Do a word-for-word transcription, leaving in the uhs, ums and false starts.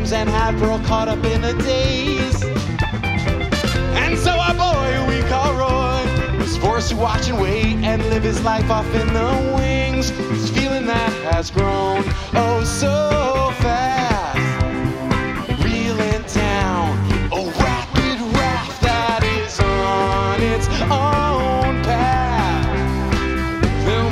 games and had Pearl caught up in a daze. And so our boy we call Roy was forced to watch and wait and live his life off in the wings. This feeling that has grown oh so